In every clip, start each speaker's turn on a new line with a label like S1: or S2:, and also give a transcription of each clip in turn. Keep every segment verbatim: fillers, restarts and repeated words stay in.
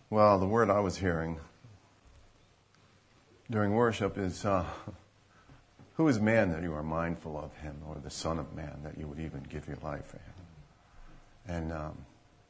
S1: Well, the word I was hearing during worship is, uh, who is man that you are mindful of him, or the Son of Man that you would even give your life for him? And um,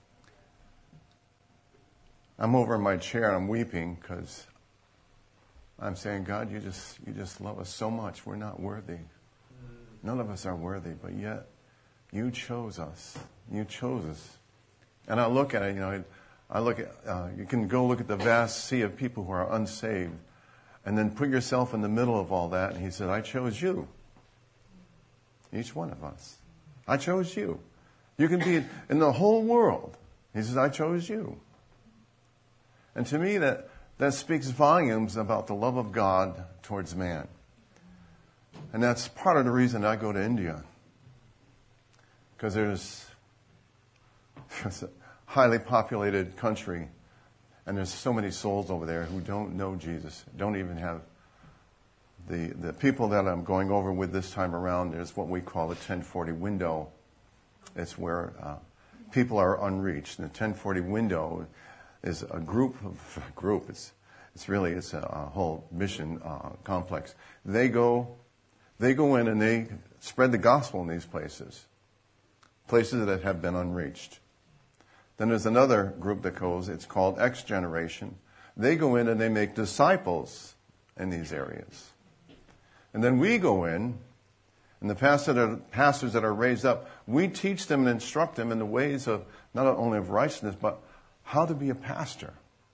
S1: I'm over in my chair and I'm weeping because I'm saying, God, you just you just love us so much. We're not worthy. None of us are worthy, but yet you chose us. You chose us. And I look at it, you know, I look at, uh, you can go look at the vast sea of people who are unsaved and then put yourself in the middle of all that. And he said, I chose you. Each one of us. I chose you. You can be in the whole world. He says, I chose you. And to me, that, that speaks volumes about the love of God towards man. And that's part of the reason I go to India. Because there's, there's a highly populated country, and there's so many souls over there who don't know Jesus, don't even have the the people that I'm going over with this time around. There's what we call the ten forty window. It's where uh, people are unreached. And the ten forty window is a group of a group. It's it's really it's a, a whole mission uh, complex. They go they go in and they spread the gospel in these places, places that have been unreached. Then there's another group that goes, it's called X Generation. They go in and they make disciples in these areas. And then we go in, and the pastors that are raised up, we teach them and instruct them in the ways of, not only of righteousness, but how to be a pastor.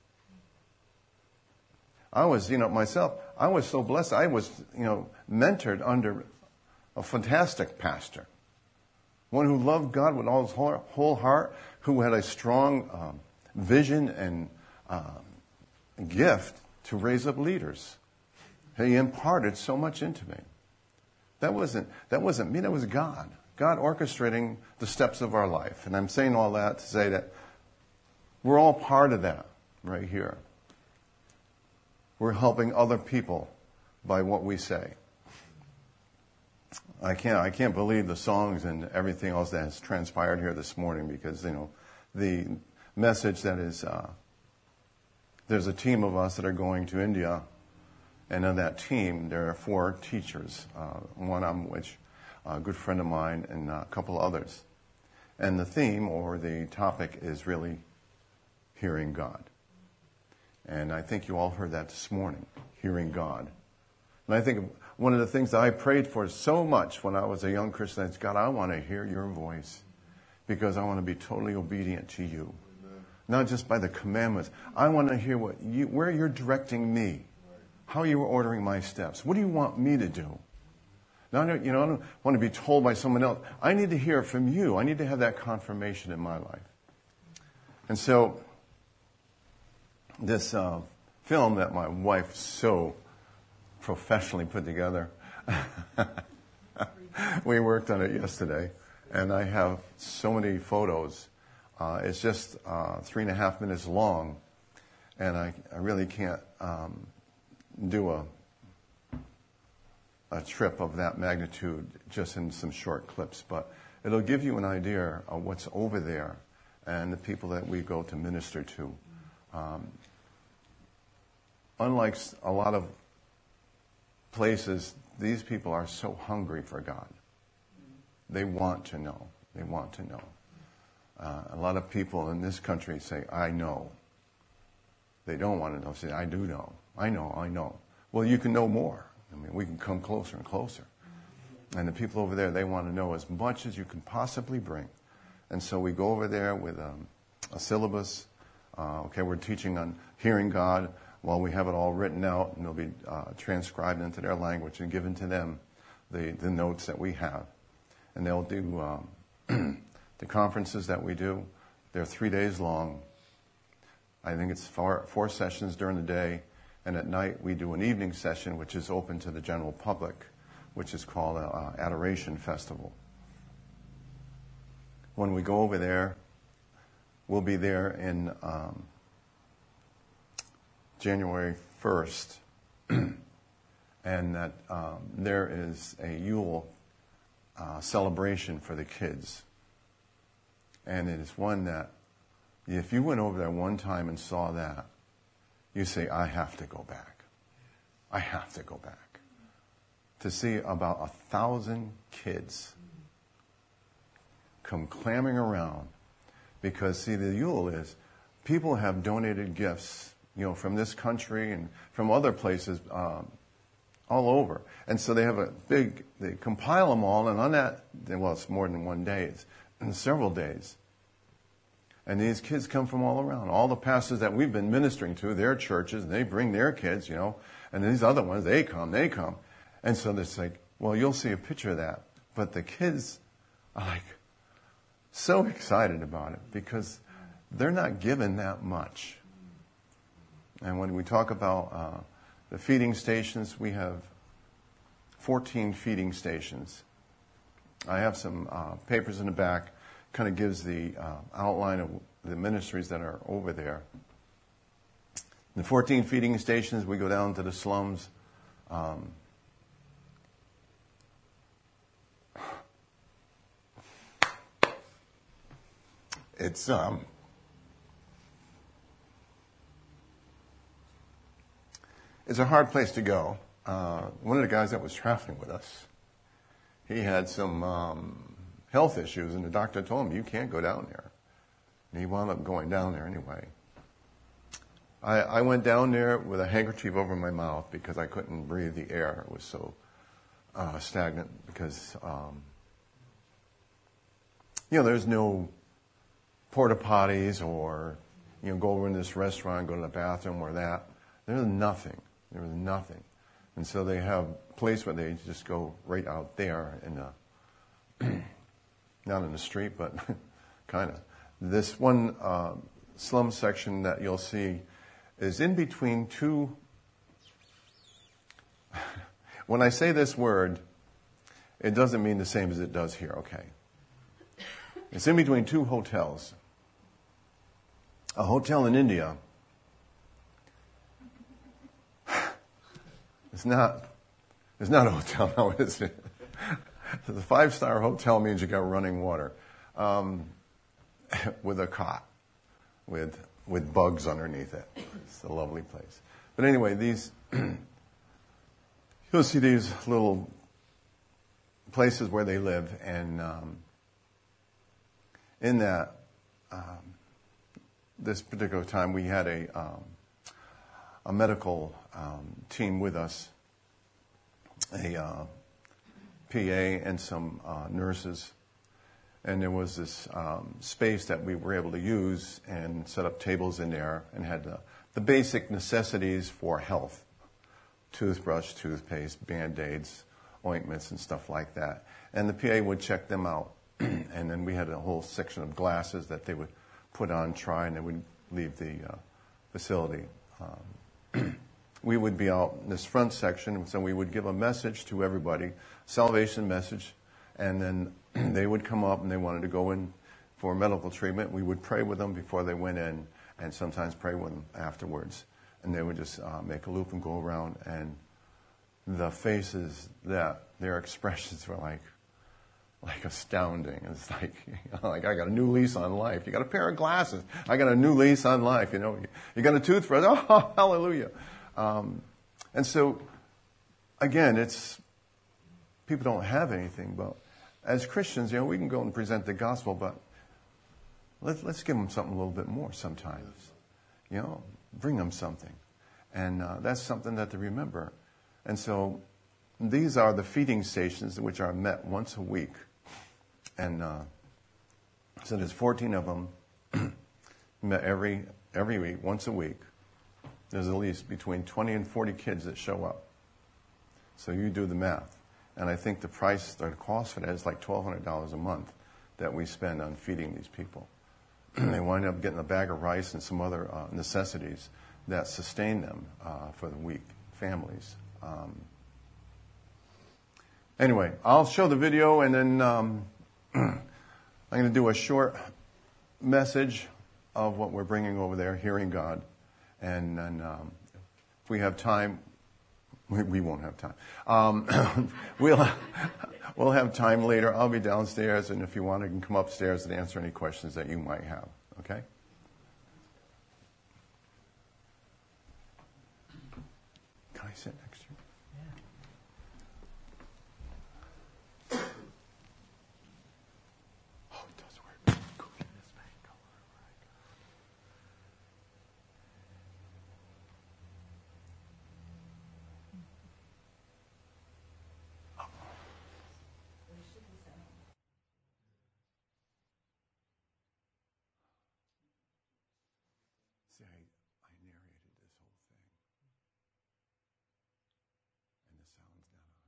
S1: I was, you know, myself, I was so blessed. I was, you know, mentored under a fantastic pastor. One who loved God with all his whole heart, who had a strong um, vision and um, gift to raise up leaders. He imparted so much into me. That wasn't that wasn't me. That was God. God orchestrating the steps of our life. And I'm saying all that to say that we're all part of that right here. We're helping other people by what we say. I can't I can't believe the songs and everything else that has transpired here this morning, because, you know, the message that is, uh, there's a team of us that are going to India, and on that team there are four teachers, uh, one of which a good friend of mine and a couple others. And the theme or the topic is really hearing God. And I think you all heard that this morning, hearing God. And I think one of the things that I prayed for so much when I was a young Christian is, God, I want to hear your voice because I want to be totally obedient to you. Amen. Not just by the commandments. I want to hear what you, where you're directing me, how you're ordering my steps. What do you want me to do? Now, you know, I don't want to be told by someone else. I need to hear it from you. I need to have that confirmation in my life. And so this uh, film that my wife so professionally put together. We worked on it yesterday, and I have so many photos. Uh, it's just uh, three and a half minutes long, and I, I really can't um, do a a trip of that magnitude just in some short clips, but it'll give you an idea of what's over there and the people that we go to minister to. Um, unlike a lot of places, these people are so hungry for God. They want to know. They want to know. Uh, a lot of people in this country say, I know. They don't want to know. Say, I do know. I know, I know. Well, you can know more. I mean, we can come closer and closer. And the people over there, they want to know as much as you can possibly bring. And so we go over there with um, a syllabus. Uh, okay, we're teaching on hearing God. Well, we have it all written out, and it'll be uh, transcribed into their language and given to them, the, the notes that we have. And they'll do um, the conferences that we do. They're three days long. I think it's four, four sessions during the day. And at night, we do an evening session, which is open to the general public, which is called an uh, Adoration Festival. When we go over there, we'll be there in um, January first, and that um, there is a Yule uh, celebration for the kids. And it is one that If you went over there one time and saw that, you say, I have to go back. I have to go back. To see about a thousand kids come clamoring around. Because, see, the Yule is, people have donated gifts, you know, from this country and from other places, um, all over. And so they have a big, they compile them all, and on that, well, it's more than one day, it's in several days. And these kids come from all around. All the pastors that we've been ministering to, their churches, and they bring their kids, you know, and these other ones, they come, they come. And so it's like, well, you'll see a picture of that. But the kids are like so excited about it because they're not given that much. And when we talk about uh, the feeding stations, we have fourteen feeding stations. I have some uh, papers in the back. Kind of gives the uh, outline of the ministries that are over there. The fourteen feeding stations, we go down to the slums. Um, it's um, it's a hard place to go. Uh, one of the guys that was traveling with us, he had some Um, health issues, and the doctor told him, you can't go down there. And he wound up going down there anyway. I, I went down there with a handkerchief over my mouth because I couldn't breathe the air. It was so uh, stagnant because, um, you know, there's no porta potties or, you know, go over in this restaurant, go to the bathroom or that. There's nothing. There was nothing. And so they have a place where they just go right out there in the not in the street, but kind of. This one uh, slum section that you'll see is in between two. When I say this word, it doesn't mean the same as it does here, okay? It's in between two hotels. A hotel in India. It's not, it's not a hotel now, is it? The five-star hotel means you got running water, um, with a cot, with with bugs underneath it. It's a lovely place. But anyway, these you'll see these little places where they live, and um, in that um, this particular time, we had a um, a medical um, team with us, a uh, P A and some uh, nurses, and there was this um, space that we were able to use and set up tables in there and had the, the basic necessities for health: toothbrush, toothpaste, Band-Aids, ointments, and stuff like that. And the P A would check them out, and then we had a whole section of glasses that they would put on, try, and they would leave the uh, facility. Um, we would be out in this front section, so we would give a message to everybody, salvation message, and then they would come up and they wanted to go in for medical treatment. We would pray with them before they went in, and sometimes pray with them afterwards. And they would just uh, make a loop and go around, and the faces, that their expressions were like, like astounding. It's like, you know, like I got a new lease on life. You got a pair of glasses. I got a new lease on life. You know, you got a toothbrush. Oh, hallelujah. Um, and so, again, it's, people don't have anything, but as Christians, you know, we can go and present the gospel, but let's, let's give them something a little bit more sometimes. You know, bring them something. And uh, that's something that to remember. And so these are the feeding stations which are met once a week. And uh, so there's fourteen of them met every every week, once a week. There's at least between twenty and forty kids that show up. So you do the math. And I think the price, the cost for that is like twelve hundred dollars a month that we spend on feeding these people. And they wind up getting a bag of rice and some other uh, necessities that sustain them uh, for the week, families. Um, anyway, I'll show the video, and then um, I'm going to do a short message of what we're bringing over there, hearing God. And then um, if we have time, we, we won't have time. Um, we'll, we'll have time later. I'll be downstairs, and if you want, I can come upstairs and answer any questions that you might have. Okay? I sit next to you? Oh, it does work. Go get this man. Go wherever I go. See, I, I narrated this whole thing. And the sound's not on.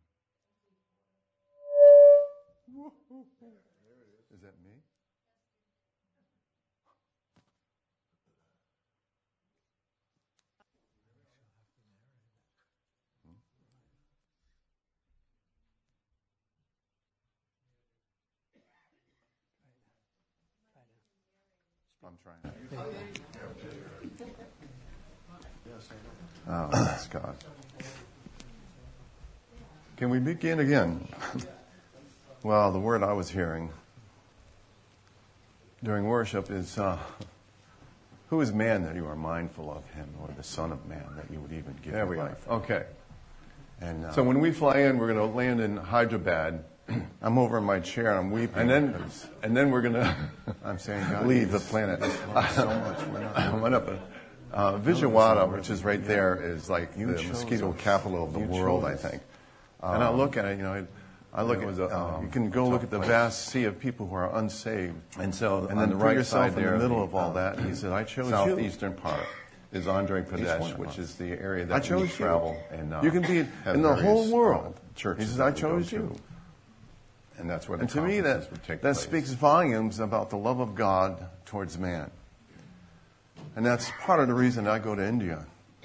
S1: Is that me? I'm trying. Oh, that's God. Can we begin again? Well, the word I was hearing during worship is, uh, who is man that you are mindful of him, or the son of man that you would even give
S2: There
S1: your
S2: we
S1: life?
S2: are.
S1: Okay. And uh,
S2: So when we fly in, we're going to land in Hyderabad,
S1: I'm over in my chair and I'm weeping.
S2: and then
S1: because
S2: and then we're going to
S1: I'm saying, God,
S2: leave
S1: you
S2: the
S1: just
S2: planet.
S1: love us so much. We're not
S2: I went up. Uh, Vijayawada, which is right there, is like
S1: You
S2: the
S1: chose
S2: mosquito
S1: us.
S2: capital of the
S1: You
S2: world,
S1: chose
S2: I
S1: us.
S2: think.
S1: and I look at it, you know, I, I look
S2: it
S1: at
S2: was a,
S1: um,
S2: um,
S1: you can go
S2: tough
S1: look at the
S2: place.
S1: vast sea of people who are unsaved,
S2: And so
S1: and
S2: on
S1: then
S2: the
S1: put
S2: right
S1: yourself
S2: side
S1: in
S2: there,
S1: the middle
S2: the,
S1: of all
S2: uh,
S1: that. And he said, "I chose you."
S2: southeastern part is Andhra
S1: one
S2: Pradesh,
S1: of
S2: which
S1: us.
S2: is the area
S1: I
S2: that
S1: chose
S2: we
S1: you.
S2: travel and uh,
S1: You can be
S2: have
S1: in the whole
S2: various,
S1: world.
S2: uh, churches.
S1: He says,
S2: that
S1: "I
S2: we go
S1: chose
S2: to.
S1: you."
S2: And that's where the
S1: And to me,
S2: conferences
S1: that
S2: would take
S1: that
S2: place.
S1: speaks volumes about the love of God towards man. And that's part of the reason I go to India,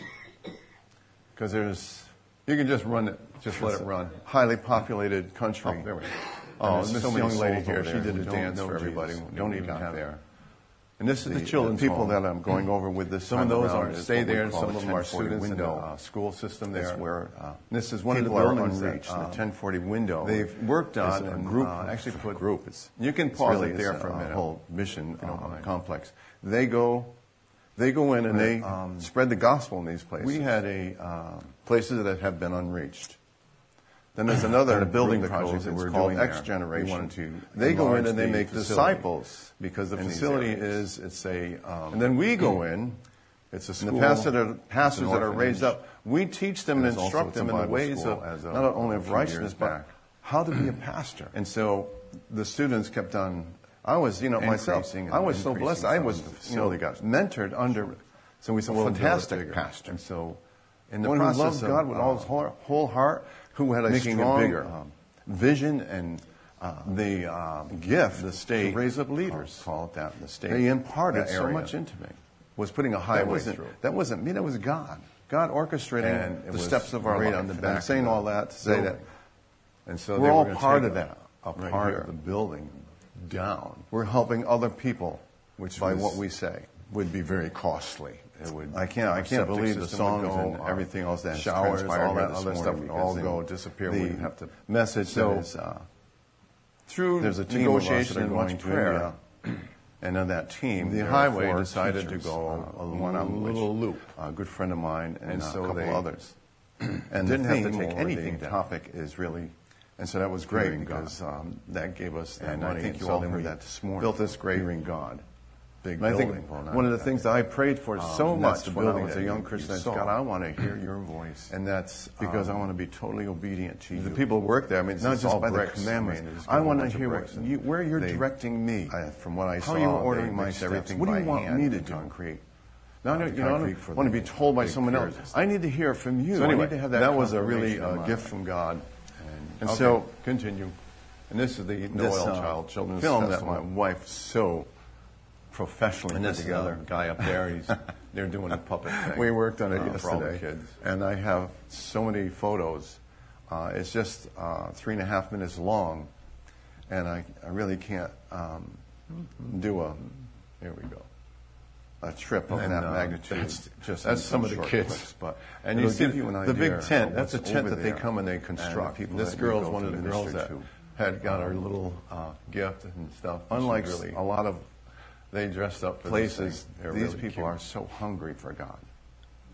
S1: because there's
S2: You can just run it, just let it run.
S1: highly populated country.
S2: Oh, there we go.
S1: And
S2: Oh,
S1: there's
S2: this
S1: so many
S2: young lady
S1: souls
S2: here,
S1: over
S2: she
S1: there
S2: did
S1: who
S2: a
S1: don't
S2: dance
S1: know
S2: for everybody.
S1: Jesus,
S2: when
S1: don't
S2: we
S1: even
S2: got
S1: have
S2: there.
S1: And this is
S2: The-
S1: the,
S2: the
S1: children's
S2: people
S1: home.
S2: that
S1: I'm going over with this
S2: Some of
S1: time
S2: those
S1: around
S2: are
S1: is
S2: stay
S1: what we
S2: there.
S1: call
S2: Some
S1: the
S2: of them are
S1: ten forty
S2: students in the
S1: window.
S2: uh, school system
S1: It's
S2: there.
S1: where uh,
S2: This is one of the
S1: people that are
S2: buildings
S1: unreached,
S2: that, uh,
S1: the ten forty window.
S2: they've worked
S1: is
S2: on
S1: a
S2: and
S1: group,
S2: uh, actually put
S1: group. It's,
S2: You can
S1: it's
S2: pause
S1: really
S2: it there
S1: it's
S2: for a minute.
S1: whole mission
S2: you don't
S1: uh,
S2: mind.
S1: complex. They go, they go in and they
S2: Um,
S1: spread the gospel in these places.
S2: We had a um,
S1: places that have been unreached. Then there's another
S2: And a building
S1: group that
S2: project
S1: goes,
S2: that
S1: it's
S2: we're
S1: called
S2: doing there.
S1: X Generation.
S2: We wanted to
S1: They go in
S2: enlarge
S1: and they
S2: the
S1: make
S2: facility
S1: disciples.
S2: because the
S1: in these
S2: facility
S1: areas.
S2: is it's a um,
S1: And then we go in,
S2: it's a
S1: and
S2: school.
S1: the pastors that are,
S2: it's
S1: pastors
S2: an
S1: that are raised
S2: orphanage.
S1: up, we teach them
S2: And
S1: and
S2: it's also-
S1: instruct
S2: it's a
S1: them in the
S2: Bible
S1: ways
S2: school
S1: of
S2: as of,
S1: not only
S2: uh, a
S1: of
S2: few years
S1: righteousness, but
S2: back.
S1: how to be a pastor.
S2: And so the students kept on.
S1: I was, you know, myself,
S2: Increasing and
S1: I was so
S2: increasing
S1: blessed. I
S2: some
S1: was,
S2: of the
S1: you know,
S2: facility got-
S1: mentored under
S2: So we said,
S1: a
S2: well, build it
S1: fantastic
S2: bigger.
S1: pastor.
S2: And so, in the
S1: one who
S2: process
S1: loved
S2: of,
S1: God with all
S2: uh,
S1: his whole, whole heart, who had a
S2: making it
S1: strong
S2: bigger.
S1: um, vision and uh,
S2: the uh,
S1: gift
S2: the state
S1: to raise up leaders.
S2: Call it that. The state.
S1: They imparted
S2: that
S1: so
S2: area
S1: much into me.
S2: was putting a
S1: That
S2: highway
S1: wasn't,
S2: through.
S1: that wasn't me, that was God. God orchestrating
S2: And it
S1: the
S2: was
S1: steps of our
S2: right
S1: life.
S2: on the
S1: And
S2: back
S1: I'm
S2: of
S1: saying
S2: the
S1: all that to say that
S2: building. And so
S1: we're
S2: they
S1: all
S2: were gonna
S1: part
S2: take
S1: of that
S2: A
S1: right
S2: part
S1: here.
S2: of the building down,
S1: we're helping other people
S2: which
S1: by
S2: was-
S1: what we say.
S2: would be very costly. It would.
S1: I can't. I
S2: our
S1: can't
S2: septic
S1: believe the
S2: system would
S1: songs
S2: go,
S1: and
S2: our
S1: everything else that
S2: showers,
S1: transpired
S2: all
S1: here
S2: that
S1: this
S2: other stuff
S1: morning
S2: would all
S1: because
S2: go
S1: the-
S2: disappear.
S1: the
S2: We'd have to
S1: message
S2: So-
S1: that is uh, through
S2: There's a team of us that
S1: negotiation
S2: are
S1: and
S2: going
S1: much
S2: to
S1: prayer.
S2: India.
S1: And on that team,
S2: The
S1: there are
S2: highway
S1: four
S2: decided
S1: teachers,
S2: to go
S1: uh,
S2: a
S1: one on which
S2: little loop.
S1: a good friend of mine and,
S2: And
S1: uh,
S2: so
S1: a couple
S2: they
S1: others. And
S2: didn't
S1: the
S2: have to
S1: theme
S2: take
S1: or
S2: anything
S1: the
S2: down.
S1: topic is really, and so that was great
S2: Fearing God.
S1: because um, that gave us that
S2: And
S1: money.
S2: I think
S1: and
S2: you
S1: so
S2: all
S1: then
S2: heard
S1: we
S2: that this morning.
S1: Built this great
S2: Fearing God. Big
S1: And I think
S2: building. Well, not
S1: one of the
S2: that
S1: things
S2: big.
S1: that I prayed for
S2: Um,
S1: so
S2: and that's
S1: much
S2: the
S1: when I
S2: building
S1: was a
S2: that
S1: young
S2: you-
S1: Christian
S2: you
S1: is,
S2: saw.
S1: God, I want to hear your voice.
S2: And that's
S1: Because
S2: um,
S1: I want to be totally obedient to you.
S2: the people who work there. I mean, it's
S1: not
S2: it's
S1: just
S2: all
S1: by
S2: bricks.
S1: the commandments.
S2: I, mean, it's
S1: I
S2: got a
S1: want to
S2: bunch of
S1: hear
S2: bricks
S1: what
S2: and
S1: you, where you're
S2: they-
S1: directing me.
S2: I, from what I
S1: How
S2: saw,
S1: you're
S2: they
S1: ordering my
S2: mixed
S1: steps.
S2: everything
S1: What do you
S2: by
S1: want
S2: hand
S1: me to
S2: in
S1: do?
S2: concrete.
S1: Now,
S2: Uh,
S1: you
S2: the
S1: know, I
S2: concrete
S1: don't
S2: for
S1: want to
S2: the
S1: be told by
S2: big
S1: someone
S2: piers
S1: else.
S2: and
S1: I need to hear from you.
S2: So
S1: I
S2: anyway,
S1: need to have that,
S2: was a really
S1: confirmation
S2: uh,
S1: in my
S2: gift
S1: life.
S2: from God. And,
S1: And
S2: okay,
S1: so-
S2: continue. And this is the
S1: This
S2: Noel
S1: uh,
S2: Child Children's
S1: film
S2: Festival.
S1: that my wife so professionally
S2: And
S1: put
S2: this
S1: together.
S2: uh, guy up there, he's they're doing a puppet thing.
S1: We worked on it
S2: uh, for all the
S1: yesterday,
S2: kids.
S1: and I have so many photos. Uh, it's just uh, three and a half minutes long, and I, I really can't um, do a here we go a trip of
S2: And,
S1: that
S2: uh,
S1: magnitude.
S2: that's-
S1: just
S2: that's
S1: in
S2: some of the
S1: short
S2: kids.
S1: clips, but
S2: And
S1: it'll
S2: you see
S1: give you an
S2: the
S1: idea
S2: big tent.
S1: of
S2: That's a
S1: what's
S2: tent
S1: over
S2: that they
S1: there.
S2: come and they
S1: And the
S2: construct.
S1: people
S2: This
S1: that we
S2: girl's
S1: go
S2: one
S1: to
S2: of the girls
S1: minister
S2: that
S1: to.
S2: had got her little uh, gift and stuff. and she
S1: Unlike
S2: really,
S1: a lot of
S2: they dressed up for
S1: places,
S2: this thing. They're
S1: these
S2: really
S1: people
S2: cute.
S1: are so hungry for God.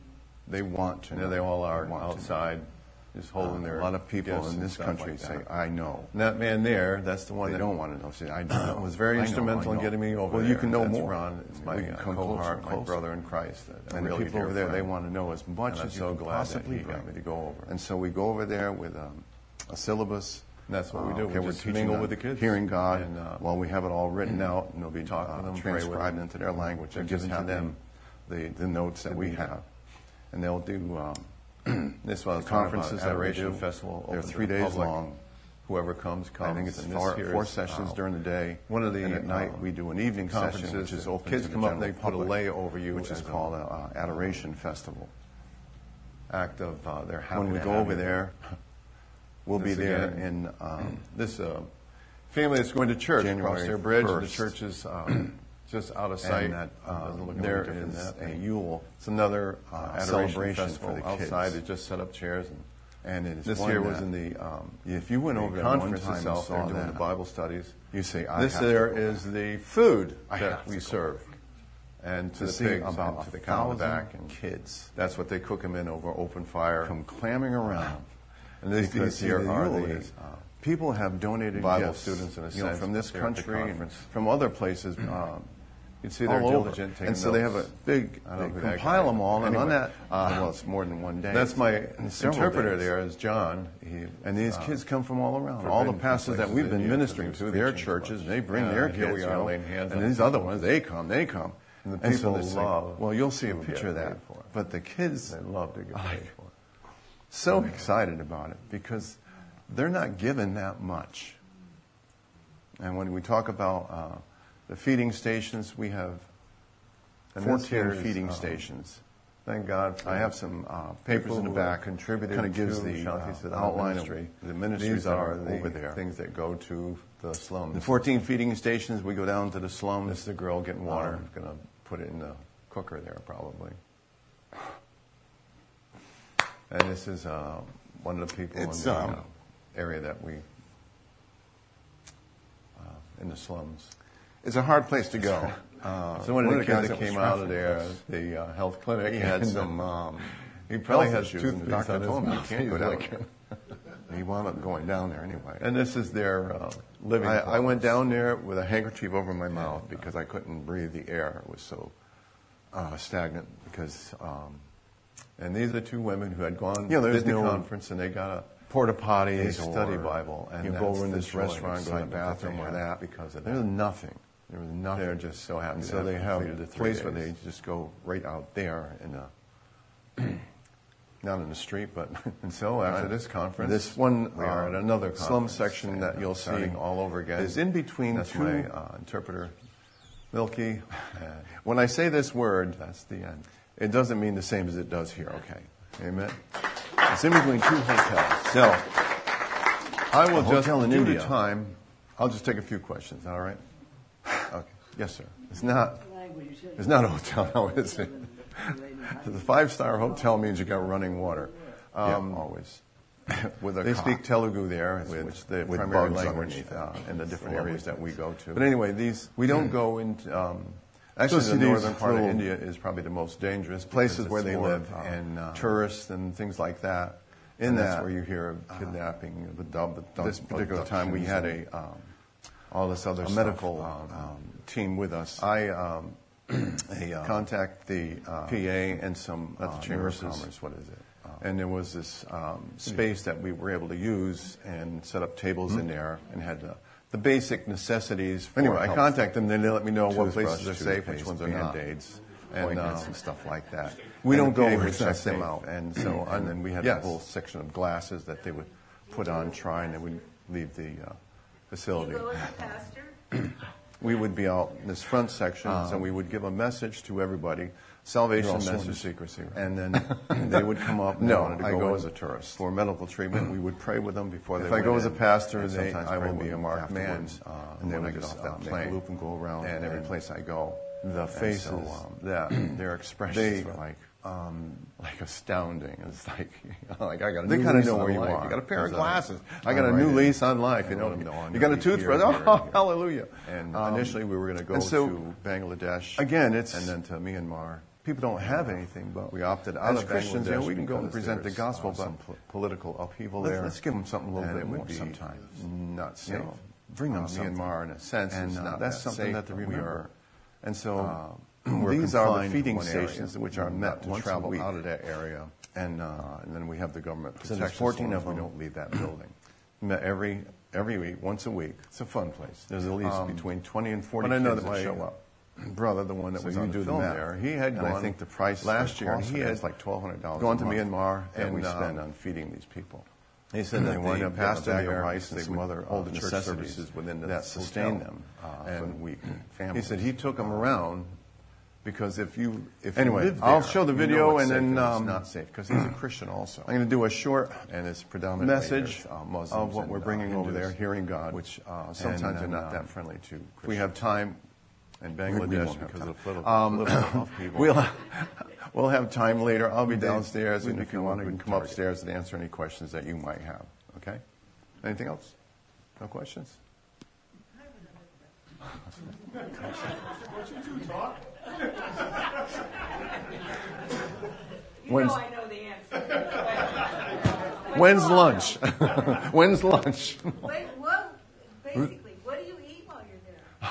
S1: They want to know.
S2: And they all are
S1: They want to know.
S2: outside, just holding
S1: Uh,
S2: their
S1: a lot of people
S2: gifts
S1: in
S2: and
S1: this
S2: stuff
S1: country
S2: like
S1: say,
S2: that.
S1: I know.
S2: And that man there, that's the one
S1: They
S2: that
S1: don't want to know. Say, I know.
S2: was very
S1: I know,
S2: instrumental
S1: I
S2: in
S1: know.
S2: getting me over
S1: well,
S2: there.
S1: you can know
S2: That's
S1: more.
S2: Ron. It's my
S1: We can
S2: uh,
S1: come
S2: cohort,
S1: closer,
S2: my
S1: closer.
S2: brother in Christ. A, a
S1: And the
S2: really
S1: people
S2: dear
S1: over there, they
S2: friend.
S1: want to know as much
S2: And I'm
S1: as you
S2: so
S1: can
S2: glad that
S1: possibly
S2: he got
S1: bring.
S2: me to go over.
S1: And so we go over there with um, a syllabus.
S2: And that's what we
S1: Uh,
S2: do.
S1: okay,
S2: we
S1: we're
S2: just
S1: teaching
S2: mingle
S1: them
S2: with the kids.
S1: hearing God.
S2: And, uh,
S1: while we have it all written out, and they'll be
S2: talk
S1: uh,
S2: with them, pray with
S1: transcribed
S2: them.
S1: into their language
S2: They're
S1: and
S2: just
S1: given to
S2: happy
S1: them the, the notes that
S2: to
S1: we
S2: be
S1: have. And they'll do um,
S2: This was
S1: the conferences that we
S2: Adoration
S1: do.
S2: Festival.
S1: They're
S2: open to
S1: three
S2: the
S1: days
S2: public.
S1: long.
S2: Whoever comes, comes.
S1: I think it's
S2: And
S1: four,
S2: this here
S1: four
S2: is,
S1: sessions
S2: uh,
S1: during the day.
S2: One of the
S1: and at night
S2: uh,
S1: we do an evening session,
S2: conferences.
S1: which is
S2: that
S1: open
S2: kids
S1: to the
S2: come up and
S1: general
S2: they put a
S1: public,
S2: lay over you,
S1: which is
S2: as a
S1: called a uh, Adoration Festival.
S2: act of uh, their happy
S1: When we
S2: to
S1: go
S2: have
S1: over
S2: you.
S1: there, we'll
S2: This
S1: be there
S2: again.
S1: in um,
S2: This uh, family that's going to church
S1: January
S2: across their bridge. The
S1: first.
S2: church is um, just out of sight.
S1: and that uh,
S2: Doesn't look any
S1: there
S2: different
S1: is
S2: than
S1: a
S2: that.
S1: Yule.
S2: It's another uh,
S1: uh,
S2: adoration
S1: celebration
S2: festival
S1: for the
S2: outside.
S1: kids.
S2: They just set up chairs. And
S1: And it is
S2: this
S1: one
S2: year was
S1: that
S2: in the um,
S1: if you went
S2: the
S1: over there one
S2: conference
S1: time and
S2: itself. They're
S1: saw
S2: doing
S1: that,
S2: the Bible studies.
S1: you say, I
S2: This
S1: have
S2: there
S1: to go.
S2: is the food
S1: I
S2: that
S1: have
S2: we
S1: to go.
S2: serve, and to,
S1: to
S2: the
S1: see
S2: pigs
S1: about
S2: and
S1: a
S2: to the cow in the
S1: thousand
S2: back, and
S1: kids
S2: that's what they cook them in over open fire.
S1: come clamming around.
S2: And these
S1: Because
S2: kids here
S1: the
S2: are
S1: Yule
S2: the
S1: is, uh, people have donated
S2: Bible
S1: gifts,
S2: students in a
S1: you know,
S2: sense,
S1: from this
S2: but they're at the
S1: country and
S2: conference.
S1: from other places. Um,
S2: You can see they're
S1: all over.
S2: diligent taking
S1: And so they have a
S2: notes.
S1: big,
S2: I don't know
S1: they
S2: who that
S1: compile
S2: guy is.
S1: them all, and on
S2: Anyway,
S1: that, uh, well, it's more than one day.
S2: That's my
S1: It's several
S2: interpreter
S1: days.
S2: there is John. He,
S1: And these
S2: uh,
S1: kids come from all around.
S2: forbidden
S1: All the
S2: from
S1: pastors that
S2: places
S1: we've
S2: in
S1: been
S2: India
S1: ministering
S2: because
S1: to,
S2: he was
S1: their
S2: preaching
S1: churches,
S2: much.
S1: they bring
S2: Yeah,
S1: their
S2: here
S1: kids.
S2: we
S1: you
S2: are
S1: know,
S2: laying hands
S1: and
S2: on
S1: these
S2: people.
S1: other ones, they come, they come.
S2: And the
S1: so
S2: people
S1: it's like,
S2: love
S1: well, you'll see a
S2: to
S1: picture of
S2: get
S1: that.
S2: paid for it.
S1: But the kids,
S2: They love to get
S1: like,
S2: paid for it.
S1: so excited about it because they're not given that much. And when we talk about uh, the feeding stations, we have
S2: And this
S1: fourteen
S2: here is,
S1: feeding
S2: um,
S1: stations.
S2: Thank God for
S1: I have some uh, papers
S2: people
S1: in the
S2: who
S1: back.
S2: have contributed
S1: Kind of gives
S2: to
S1: the
S2: Shanti
S1: uh,
S2: Siddhanta
S1: outline
S2: ministry.
S1: of the ministries
S2: These
S1: that
S2: are
S1: are
S2: the
S1: over there.
S2: things that go to the slums.
S1: The fourteen feeding stations, we go down to the slums.
S2: This is the girl getting water.
S1: Um,
S2: I'm going to put it in the cooker there, probably. And this is uh, one of the people
S1: It's,
S2: in the
S1: um,
S2: uh, area that we, uh, in the slums.
S1: It's a hard place to go. Uh,
S2: So one of the
S1: guys
S2: kids that
S1: was
S2: came out of
S1: traveling
S2: there,
S1: with us,
S2: the uh, health clinic,
S1: he had
S2: and,
S1: some
S2: uh,
S1: um,
S2: he probably
S1: health
S2: has
S1: issues, and the
S2: toothpicks
S1: doctor
S2: on his
S1: told him you
S2: mouth.
S1: can't
S2: He's
S1: go down
S2: like-
S1: there. He wound up going down there anyway.
S2: And this is their uh, living.
S1: I, I
S2: quarters.
S1: went down there with a handkerchief over my mouth because I couldn't breathe the air. It was so uh, stagnant. Because um,
S2: And these are two women who had gone
S1: Yeah,
S2: to
S1: there's
S2: the
S1: no
S2: conference, and they got a
S1: porta potties,
S2: a study
S1: or
S2: Bible, and
S1: you go
S2: that's
S1: over in
S2: the
S1: this
S2: joy
S1: restaurant,
S2: and
S1: go to the
S2: excitement that
S1: bathroom
S2: they
S1: or
S2: have
S1: that.
S2: because of
S1: There's
S2: that.
S1: nothing. There was nothing.
S2: They're just so happy
S1: And
S2: to
S1: so
S2: have
S1: they have
S2: completed
S1: a
S2: the three
S1: place where
S2: days.
S1: they just go right out there in a not in the street, but
S2: And so after this conference,
S1: this one
S2: we are
S1: uh,
S2: at another
S1: slum
S2: conference,
S1: section
S2: and,
S1: that
S2: uh,
S1: you'll see
S2: starting all over again.
S1: is in between
S2: That's
S1: two.
S2: my uh, interpreter, Milky. and
S1: When I say this word,
S2: that's the end.
S1: it doesn't mean the same as it does here. Okay,
S2: Amen.
S1: it's in between two hotels.
S2: So I will
S1: A
S2: just,
S1: hotel in
S2: due
S1: India.
S2: to time, I'll just take a few questions. All right? Okay. Yes, sir.
S1: It's not.
S3: language you said.
S1: It's not a hotel, no, is it? The five-star hotel means you got running water. Um,
S2: yeah, always.
S1: With a
S2: They
S1: cot,
S2: speak Telugu there,
S1: with,
S2: which the
S1: with
S2: primary
S1: bugs
S2: language
S1: underneath
S2: uh,
S1: it.
S2: in the different
S1: Lovely
S2: areas that we
S1: things.
S2: go to.
S1: But anyway, these
S2: we don't go into. Um, actually,
S1: So
S2: the
S1: see these
S2: northern part of
S1: little
S2: India is probably the most dangerous
S1: places
S2: because
S1: where
S2: it's
S1: they
S2: more,
S1: live
S2: uh,
S1: and uh,
S2: tourists and things like that.
S1: in
S2: and
S1: that,
S2: that's where you hear of kidnapping.
S1: But the- but
S2: this
S1: this particular time, we had a um,
S2: all this other
S1: a
S2: stuff.
S1: medical
S2: Um,
S1: um, team with us.
S2: I um,
S1: a, uh,
S2: contact the uh,
S1: P A and some
S2: not the
S1: uh,
S2: Chamber of
S1: nurses.
S2: Commerce. What is it? Uh,
S1: And there was this um, space that we were able to use and set up tables in there and had uh, the basic necessities. For
S2: Anyway, I
S1: health.
S2: contact them. Then they let me know what
S1: Toothbrush,
S2: places are safe, which
S1: toothpaste,
S2: ones are not.
S1: Band-Aids,
S2: And,
S1: ointments
S2: uh,
S1: and stuff like that.
S2: we
S1: And
S2: don't
S1: the
S2: go
S1: P A
S2: where
S1: would
S2: it's
S1: check
S2: not
S1: them
S2: safe.
S1: out. And so, and then we had
S2: Yes.
S1: a whole section of glasses that they would put on, try, and they would leave the uh, facility.
S4: You go as a pastor?
S1: We would be out in this front section,
S2: Um,
S1: so we would give a message to everybody, salvation
S2: You're all sworn to
S1: message,
S2: secrecy, right?
S1: and then they would come up. And
S2: No,
S1: they wanted to
S2: I
S1: go
S2: go
S1: in
S2: as a tourist.
S1: for medical treatment. We would pray with them before they
S2: If I
S1: went
S2: go as a
S1: in,
S2: pastor,
S1: and
S2: they-
S1: sometimes
S2: I
S1: pray
S2: will
S1: with
S2: be a
S1: them
S2: marked man,
S1: afterwards,
S2: uh,
S1: and they
S2: when I
S1: would
S2: get
S1: just
S2: off that
S1: uh, make
S2: plane.
S1: a loop and go around
S2: And
S1: every
S2: and
S1: place I go.
S2: The
S1: And
S2: faces,
S1: so, um,
S2: that their expressions
S1: they
S2: are like
S1: um,
S2: like astounding. It's like, you know, like I got a
S1: They
S2: new
S1: kinda
S2: lease
S1: know
S2: on
S1: where you
S2: life.
S1: are.
S2: You got a pair of
S1: There's a-
S2: glasses. I
S1: I'm
S2: got a
S1: right
S2: new
S1: in.
S2: lease on life. You
S1: I
S2: know,
S1: let 'em know I'm
S2: you got a
S1: gonna be here,
S2: toothbrush.
S1: here,
S2: Oh,
S1: here.
S2: hallelujah!
S1: And
S2: Um,
S1: initially, we were going to go
S2: and so-
S1: to Bangladesh,
S2: Again, it's
S1: and then to Myanmar. people don't have anything, but
S2: we opted out
S1: as
S2: of
S1: Christians, you know,
S2: Bangladesh
S1: we can go and
S2: because
S1: present the
S2: there's,
S1: gospel,
S2: uh,
S1: but
S2: some po- political upheaval
S1: let's,
S2: there.
S1: let's give them something a little
S2: and
S1: bit
S2: it would
S1: more
S2: be
S1: sometimes.
S2: not safe.
S1: You know, bring them
S2: uh,
S1: something.
S2: Myanmar, in a sense,
S1: and
S2: is
S1: uh,
S2: not
S1: that's
S2: that
S1: something
S2: safe,
S1: that to
S2: but we
S1: remember.
S2: are,
S1: And so
S2: uh, we're
S1: these are the
S2: confined to
S1: feeding
S2: one area.
S1: stations which are
S2: We're
S1: met
S2: not
S1: to
S2: once a
S1: travel
S2: week
S1: out of that
S2: area,
S1: and, uh,
S2: uh, and then we have the government
S1: so
S2: protection.
S1: there's fourteen
S2: so
S1: of
S2: we
S1: them.
S2: don't leave that building.
S1: met every every week, once a week.
S2: It's a fun place.
S1: There's at least
S2: Um,
S1: between twenty and forty
S2: but I know
S1: kids
S2: that
S1: that
S2: my
S1: show up. Brother, the one that
S2: So
S1: was
S2: you
S1: on
S2: do
S1: the
S2: the
S1: film
S2: math.
S1: there, he had
S2: And
S1: gone.
S2: I think the price
S1: last
S2: the
S1: year.
S2: cost
S1: He
S2: of it
S1: had
S2: is like twelve hundred dollars
S1: gone
S2: a
S1: to
S2: month
S1: Myanmar
S2: that
S1: and
S2: we spend
S1: uh,
S2: on feeding these people.
S1: He said
S2: And
S1: that
S2: they
S1: the
S2: wind up getting a
S1: pastor
S2: bag of
S1: there,
S2: rice and
S1: they
S2: some
S1: would
S2: other, uh,
S1: hold the church
S2: necessities
S1: services
S2: within the
S1: that sustained
S2: hotel,
S1: them
S2: uh,
S1: and
S2: for the week.
S1: He
S2: Families.
S1: said he took them around because if you if
S2: Anyway,
S1: you live
S2: I'll
S1: there,
S2: show the
S1: you
S2: video
S1: know it's
S2: and
S1: safe
S2: then,
S1: it's
S2: um,
S1: not safe because he's a Christian also.
S2: I'm going to do a short
S1: And it's predominantly
S2: message
S1: there's, uh, Muslims
S2: of what
S1: and,
S2: we're
S1: uh,
S2: bringing over
S1: Hindus,
S2: there, hearing God,
S1: which uh,
S2: and
S1: sometimes
S2: then,
S1: are not
S2: uh,
S1: that friendly to Christians.
S2: If we have time,
S1: in
S2: we
S1: Bangladesh
S2: won't have
S1: because
S2: time.
S1: of the political,
S2: Um,
S1: political upheaval.
S2: we'll, we'll have time later. I'll be downstairs,
S1: we
S2: and if you
S1: become
S2: want
S1: a
S2: to
S1: good
S2: come
S1: target.
S2: upstairs and answer any questions that you might have. Okay? Anything else? No questions?
S3: You
S2: When's-
S3: know I know the answer.
S2: When's lunch? When's lunch?
S3: Wait, well, basically, what do you eat while you're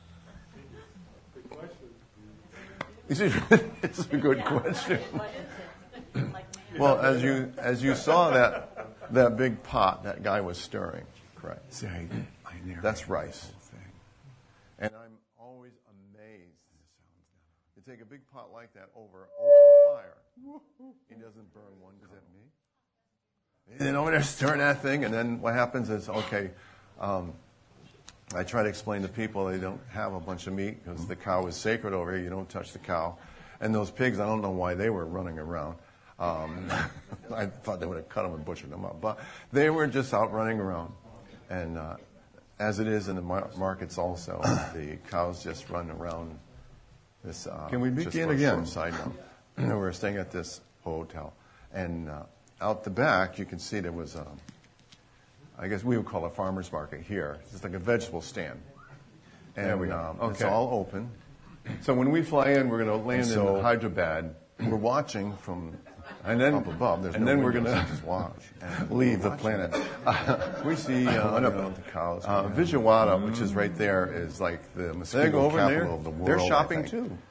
S3: there?
S2: It's a good question.
S3: What is it? Like
S2: Well, as you as you saw that that big pot that guy was stirring, correct?
S1: See, I, I narrate
S2: That's
S1: the
S2: rice.
S1: whole thing.
S2: And I'm always amazed. You take a big pot like that over open fire. He doesn't burn one. Is that me? And then over there stirring that thing, and then what happens is, okay, um, I try to explain to people they don't have a bunch of meat because the cow is sacred over here. You don't touch the cow. And those pigs, I don't know why they were running around. Um, I thought they would have cut them and butchered them up. But they were just out running around. And uh, as it is in the mar- markets also, the cows just run around this. Uh,
S1: Can we
S2: just
S1: begin
S2: for a
S1: again?
S2: short Side note. We were staying at this hotel. And uh, out the back, you can see there was, um, I guess we would call it a farmer's market here. It's like a vegetable stand. And
S1: There we go.
S2: um, it's
S1: Okay.
S2: all open.
S1: So when we fly in, we're going to land
S2: And so-
S1: in Hyderabad.
S2: We're watching from
S1: And then,
S2: up above. There's
S1: and
S2: no
S1: then we're
S2: windows,
S1: going
S2: you just watch. And
S1: to leave
S2: we're
S1: the
S2: watching.
S1: planet.
S2: We see uh,
S1: Went
S2: you
S1: up
S2: know, the cows.
S1: uh,
S2: Uh, Vijayawada, which is right there, is like the
S1: They
S2: mosquito
S1: go over
S2: capital
S1: there.
S2: of the world.
S1: They're
S2: I
S1: shopping
S2: think.
S1: too.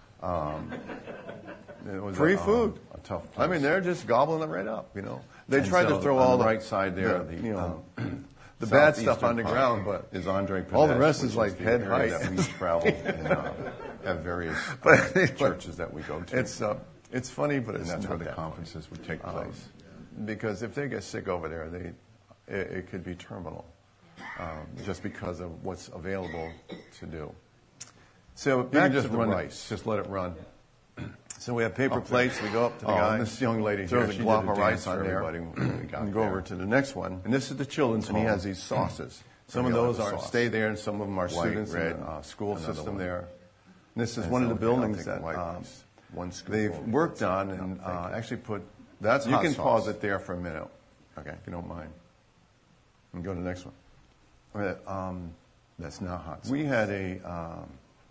S2: It was
S1: Free
S2: a,
S1: food.
S2: Um, a tough
S1: I
S2: place.
S1: mean, they're just gobbling it right up. You know, they
S2: And
S1: tried
S2: so
S1: to throw
S2: on
S1: all
S2: the
S1: the
S2: right side there,
S1: the,
S2: the,
S1: you know,
S2: um,
S1: the bad stuff
S2: southeastern
S1: on the
S2: part
S1: ground, but
S2: is Andre Pradesh,
S1: all the rest
S2: which
S1: is like
S2: the
S1: head
S2: area
S1: height.
S2: that we travel and uh, have various uh,
S1: But anyway,
S2: churches that we go to.
S1: It's uh, it's funny, but
S2: and
S1: it's
S2: that's
S1: not
S2: where the
S1: that
S2: conferences would take
S1: funny.
S2: place.
S1: Um, because if they get sick over there, they it, it could be terminal, um, just because of what's available to do. So
S2: You
S1: back
S2: can just
S1: to the
S2: run
S1: rice.
S2: it. Just let it run.
S1: So we have paper
S2: Okay.
S1: plates. We go up to the
S2: Oh,
S1: guy.
S2: and this young lady
S1: throws
S2: here,
S1: a
S2: she
S1: glop
S2: did a
S1: of rice
S2: dance for
S1: on there.
S2: everybody when we got
S1: and go
S2: there.
S1: over to the next one.
S2: And this is the children's
S1: And he
S2: home.
S1: has these sauces. Some
S2: We
S1: of
S2: all
S1: those
S2: have a
S1: are
S2: sauce.
S1: stay there, and some of them are
S2: White,
S1: students
S2: red,
S1: in the uh, school
S2: another
S1: system
S2: one.
S1: there. And this is
S2: And
S1: one
S2: so,
S1: of the
S2: okay, I'll
S1: buildings
S2: take
S1: that
S2: the white
S1: um,
S2: rice. One scoop
S1: they've
S2: of-
S1: worked on and
S2: No, thank
S1: uh,
S2: you.
S1: actually put.
S2: That's
S1: you
S2: hot
S1: can
S2: sauce.
S1: pause it there for a minute,
S2: Okay.
S1: if you don't mind, and go to the next one. Uh, um,
S2: That's not hot sauce.
S1: we had a um,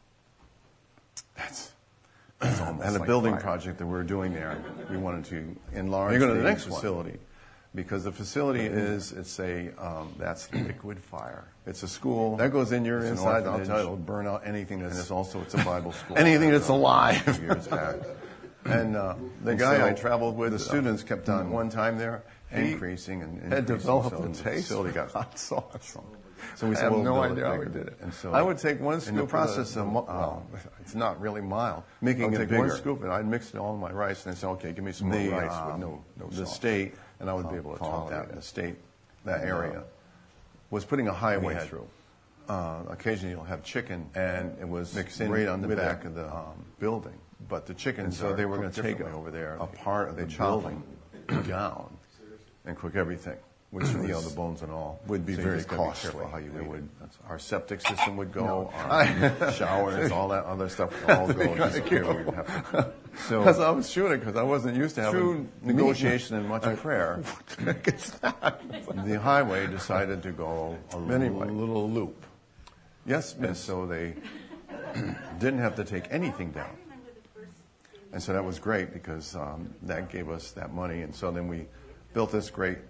S2: That's, that's almost
S1: and a
S2: like
S1: building
S2: fire.
S1: project that we were doing there. We wanted to enlarge
S2: You go to the
S1: the
S2: next one.
S1: facility because the facility is it's a um,
S2: That's liquid fire.
S1: it's a school
S2: That goes in your
S1: it's an
S2: inside. I'll
S1: orphanage,
S2: tell you, it'll burn out anything
S1: and
S2: that's
S1: it's also it's a Bible school.
S2: anything that's alive.
S1: years back. And uh, the
S2: And
S1: guy
S2: so
S1: I traveled with,
S2: the
S1: the
S2: students
S1: students
S2: kept
S1: kept
S2: on
S1: on one time there, he
S2: increasing and
S1: had
S2: increasing,
S1: developed
S2: so
S1: a
S2: the
S1: taste
S2: facility
S1: for
S2: got
S1: hot sauce.
S2: So we
S1: I
S2: said,
S1: have
S2: we'll
S1: no
S2: build it
S1: idea how we
S2: bigger.
S1: did it.
S2: And so
S1: I would take one scoop
S2: in the
S1: of
S2: process
S1: the,
S2: of mo-
S1: well, it's not really mild.
S2: Making
S1: I'll
S2: it
S1: take
S2: bigger.
S1: one scoop and I'd mix it all in my rice and I'd say, okay, give me some
S2: the,
S1: more rice
S2: um,
S1: with no, no
S2: the
S1: sauce.
S2: state,
S1: and I would be able to
S2: call it
S1: tolerate
S2: that,
S1: it.
S2: the state,
S1: That
S2: and,
S1: area
S2: uh,
S1: was putting a highway
S2: had-
S1: through. Uh, occasionally you'll have chicken
S2: and it was
S1: mixed in
S2: right on the
S1: with
S2: back
S1: it.
S2: of the
S1: Um,
S2: building.
S1: But the chickens
S2: And so
S1: are
S2: they were
S1: cooked
S2: going to take
S1: differently
S2: a-
S1: over there.
S2: a part of
S1: They
S2: the
S1: chop
S2: building
S1: them down and cook everything, which
S2: you know,
S1: was-
S2: the bones and all
S1: would be
S2: So you
S1: very
S2: just gotta be
S1: costly.
S2: careful how you
S1: It
S2: eat
S1: would-
S2: it. That's-
S1: our septic system would go,
S2: No.
S1: our showers, all that other stuff would all go.
S2: gotta
S1: disappear.
S2: go.
S1: We would have to-
S2: So-
S1: Because I was shooting, because I wasn't used to
S2: Through
S1: having
S2: negotiation and much prayer,
S1: the highway decided to go a
S2: Anyway.
S1: little loop. Yes,
S2: and
S1: miss.
S2: so they didn't have to take anything down. And so that was great because um, that gave us that money. And so then we built this great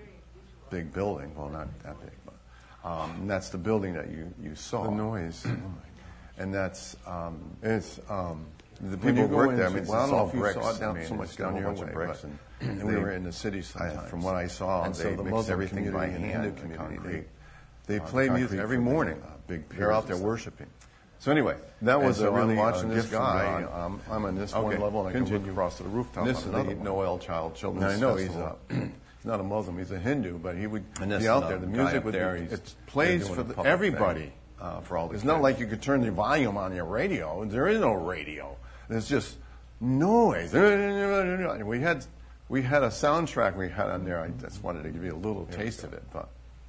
S2: big building. Well, not that big, but um, and that's the building that you, you saw.
S1: The noise.
S2: And that's um,
S1: It's um,
S2: the
S1: when
S2: people
S1: you
S2: who
S1: go
S2: work there. I
S1: into-
S2: mean,
S1: well, I
S2: it's
S1: don't know
S2: all
S1: if you
S2: bricks.
S1: saw it down
S2: I mean,
S1: so much
S2: it's got a
S1: down your
S2: bunch of
S1: way,
S2: bricks,
S1: but-
S2: and,
S1: and
S2: we
S1: they-
S2: were in the city
S1: I-
S2: sometimes.
S1: from what I saw,
S2: and so
S1: they
S2: the
S1: mix
S2: Muslim
S1: everything by
S2: community and the
S1: hand,
S2: Hindu
S1: the
S2: community,
S1: concrete.
S2: they, they
S1: Uh,
S2: play
S1: concrete
S2: music every
S1: for the,
S2: morning.
S1: uh, big
S2: They're
S1: piers
S2: out
S1: and
S2: there
S1: stuff.
S2: worshiping. So anyway, that
S1: And
S2: was
S1: so
S2: a really
S1: I'm watching
S2: uh,
S1: this
S2: gift from
S1: guy.
S2: God.
S1: Um, I'm on this one
S2: Okay,
S1: level, and I can look
S2: continue.
S1: across to the rooftop.
S2: This
S1: on
S2: is
S1: another
S2: the
S1: one.
S2: Noel Child Children's
S1: Now, I know he's
S2: Festival.
S1: a,
S2: He's not a Muslim. He's a Hindu, but he would
S1: And this
S2: be out
S1: is
S2: there.
S1: a
S2: The
S1: guy
S2: music
S1: up
S2: would
S1: there,
S2: be,
S1: he's-
S2: it plays
S1: they're doing
S2: for
S1: a
S2: the,
S1: public
S2: everybody.
S1: thing, uh, for all the
S2: It's not
S1: kids.
S2: like you could turn the volume on your radio. There is no radio. It's just noise. And we had we had a soundtrack we had on there. I just wanted to give you a little taste of it, but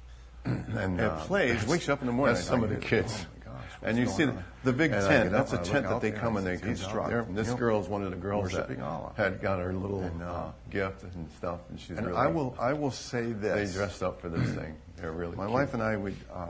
S2: and it
S1: uh,
S2: plays. Wakes you up in the morning.
S1: that's
S2: Some
S1: how
S2: of the
S1: you get-
S2: kids.
S1: oh my gosh,
S2: and
S1: what's
S2: you
S1: going
S2: see the,
S1: on?
S2: the big
S1: And I
S2: tent.
S1: get
S2: That's
S1: up
S2: a
S1: and I
S2: tent
S1: look
S2: that
S1: out
S2: they
S1: there,
S2: come and
S1: and
S2: they
S1: I see kids out
S2: construct.
S1: there,
S2: And this
S1: you know,
S2: girl is one of the girls that
S1: worshiping Allah.
S2: had got her little
S1: And, uh,
S2: uh, gift and stuff, and she's
S1: And
S2: really.
S1: I will, I will say
S2: They
S1: this.
S2: dressed up for this thing. They're really. My
S1: cute.
S2: wife and I would. Uh,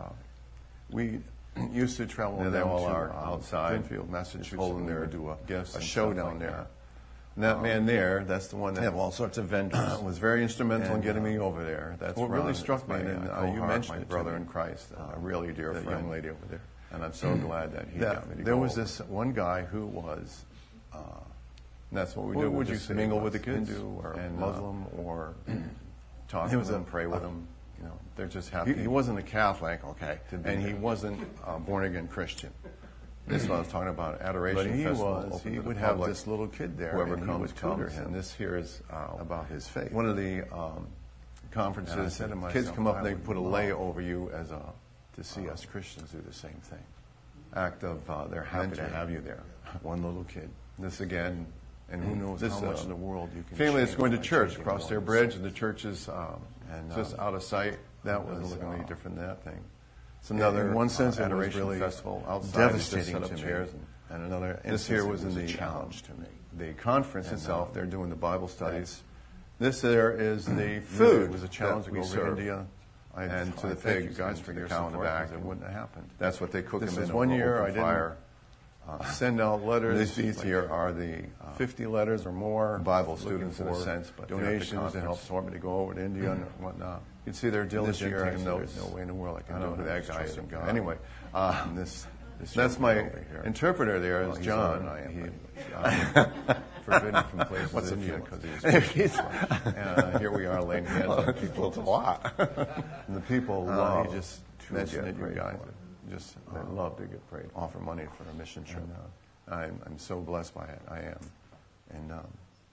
S2: we used to travel
S1: Yeah, they
S2: down
S1: all
S2: to
S1: are
S2: um,
S1: outside,
S2: Springfield, Massachusetts,
S1: holding
S2: and we
S1: their
S2: would do a,
S1: gifts
S2: a
S1: and
S2: show
S1: stuff
S2: down
S1: like
S2: there.
S1: that.
S2: And that man there, that's the one that
S1: They have all sorts of vendors.
S2: was very instrumental in
S1: And,
S2: getting
S1: uh,
S2: me over there. That's
S1: what
S2: Ron.
S1: really struck
S2: It's
S1: me,
S2: my,
S1: and
S2: uh,
S1: uh,
S2: you
S1: Kohart,
S2: mentioned
S1: my
S2: it,
S1: brother
S2: to me,
S1: in Christ,
S2: a really dear
S1: that
S2: friend
S1: young lady over there.
S2: and I'm so glad that he
S1: That-
S2: got me to
S1: there
S2: go
S1: was
S2: over.
S1: this one guy who was. Uh,
S2: And that's what we
S1: What
S2: do.
S1: would
S2: We
S1: you
S2: just
S1: say
S2: mingle
S1: he
S2: with the
S1: was?
S2: kids,
S1: Hindu or
S2: and,
S1: Muslim
S2: uh, or talk
S1: He
S2: with
S1: was
S2: them,
S1: a-
S2: pray with
S1: a-
S2: them. You know, they're just happy.
S1: He-
S2: He, wasn't a Catholic, okay,
S1: To be
S2: and he
S1: there.
S2: wasn't a born again Christian. This is what I was talking about. Adoration
S1: But he
S2: Festival.
S1: was-
S2: open
S1: he
S2: to the
S1: would have
S2: public.
S1: this little kid there,
S2: Whoever
S1: and he
S2: comes
S1: would tutor
S2: comes.
S1: him
S2: And this here is uh,
S1: about his faith.
S2: One of the um, conferences.
S1: And I said to
S2: kids
S1: myself,
S2: come up
S1: I
S2: and they
S1: would
S2: put a
S1: love
S2: lei over you as a
S1: to see us Christians do the same thing.
S2: act of uh, they're happy to
S1: Mentor.
S2: have you there.
S1: One little kid.
S2: This again, and who knows
S1: This,
S2: how much
S1: uh,
S2: in the world you can.
S1: family that's
S2: change
S1: going to
S2: by
S1: church
S2: changing
S1: across their
S2: lives.
S1: bridge, and the church is um,
S2: And,
S1: just
S2: um,
S1: out of sight.
S2: That
S1: It
S2: was
S1: doesn't look any
S2: uh,
S1: different than that thing.
S2: It's another,
S1: in one
S2: uh,
S1: sense, it was
S2: adoration
S1: really
S2: festival outside. They just
S1: devastating
S2: set up
S1: to me.
S2: chairs and, and another.
S1: This
S2: instance,
S1: here
S2: it
S1: was in
S2: a
S1: the,
S2: challenge
S1: um,
S2: to me. The conference
S1: and,
S2: itself,
S1: uh,
S2: they're doing the Bible studies.
S1: This there is the
S2: Food
S1: food.
S2: was a challenge
S1: that
S2: to
S1: we
S2: go over
S1: serve.
S2: India.
S1: I,
S2: and to
S1: I
S2: the
S1: thank
S2: pigs,
S1: you guys
S2: and
S1: for
S2: to
S1: your
S2: the cow in the
S1: support,
S2: back.
S1: because it wouldn't have happened.
S2: That's what they cook
S1: This
S2: them
S1: is
S2: in
S1: one
S2: over
S1: year
S2: open
S1: I didn't
S2: fire.
S1: uh, send out letters.
S2: These, these
S1: like
S2: here are the uh,
S1: fifty letters or more.
S2: Bible
S1: looking
S2: students in a
S1: for
S2: sense, but they're at the
S1: donations to help
S2: conference.
S1: support me to go over to India and whatnot.
S2: You can see they're
S1: This
S2: diligent
S1: year, I
S2: taking
S1: said,
S2: notes.
S1: there's no way in the world I can
S2: I
S1: do
S2: don't
S1: it.
S2: know who
S1: I'm
S2: that
S1: just
S2: guy is.
S1: trusting God.
S2: Anyway, uh,
S1: And this, this
S2: that's
S1: young
S2: my
S1: man over here.
S2: interpreter there is
S1: Well, he's
S2: John.
S1: older than I am,
S2: He-
S1: but, uh, forbidden from places
S2: What's
S1: in
S2: the
S1: India
S2: feeling?
S1: because he's.
S2: and uh, here we are laying hands on people.
S1: It's a lot.
S2: And the people
S1: Uh,
S2: love
S1: he just
S2: to
S1: mentioned
S2: get
S1: that you
S2: prayed
S1: guys
S2: for. Just
S1: They
S2: uh,
S1: love to get prayed.
S2: offer money for a mission trip.
S1: And, uh,
S2: I'm, I'm so blessed by it. I am. And um,